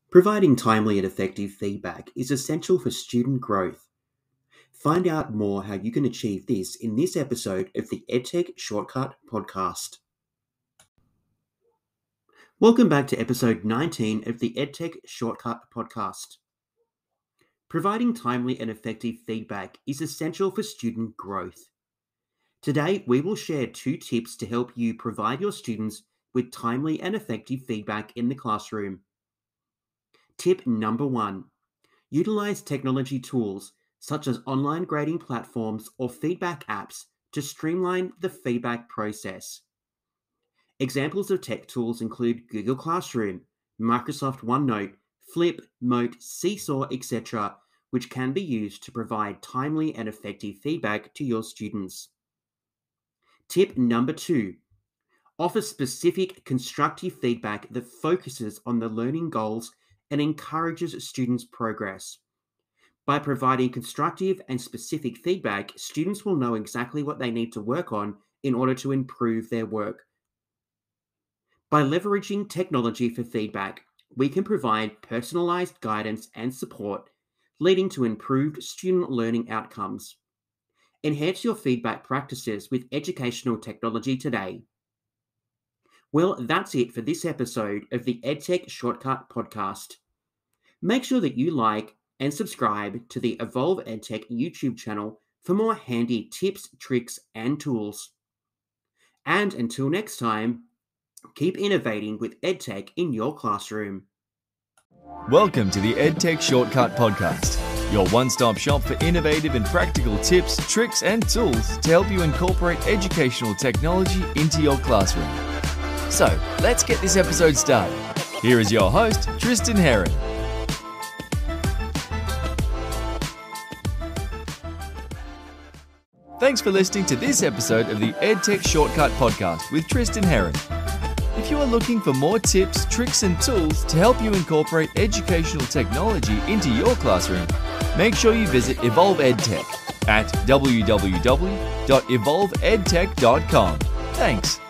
Providing timely and effective feedback is essential for student growth. Find out more how you can achieve this in this episode of the EdTech Shortcut podcast. Welcome back to episode 19 of the EdTech Shortcut podcast. Providing timely and effective feedback is essential for student growth. Today, we will share 2 tips to help you provide your students with timely and effective feedback in the classroom. Tip number 1. Utilize technology tools such as online grading platforms or feedback apps to streamline the feedback process. Examples of tech tools include Google Classroom, Microsoft OneNote, Flip, Mote, Seesaw, etc., which can be used to provide timely and effective feedback to your students. Tip number 2. Offer specific constructive feedback that focuses on the learning goals and encourages students' progress. By providing constructive and specific feedback, students will know exactly what they need to work on in order to improve their work. By leveraging technology for feedback, we can provide personalized guidance and support, leading to improved student learning outcomes. Enhance your feedback practices with educational technology today. Well, that's it for this episode of the EdTech Shortcut podcast. Make sure that you like and subscribe to the Evolve EdTech YouTube channel for more handy tips, tricks, and tools. And until next time, keep innovating with EdTech in your classroom. Welcome to the EdTech Shortcut podcast, your one-stop shop for innovative and practical tips, tricks, and tools to help you incorporate educational technology into your classroom. So, let's get this episode started. Here is your host, Tristan Heron. Thanks for listening to this episode of the EdTech Shortcut podcast with Tristan Heron. If you are looking for more tips, tricks, and tools to help you incorporate educational technology into your classroom, make sure you visit Evolve EdTech at www.evolveedtech.com. Thanks.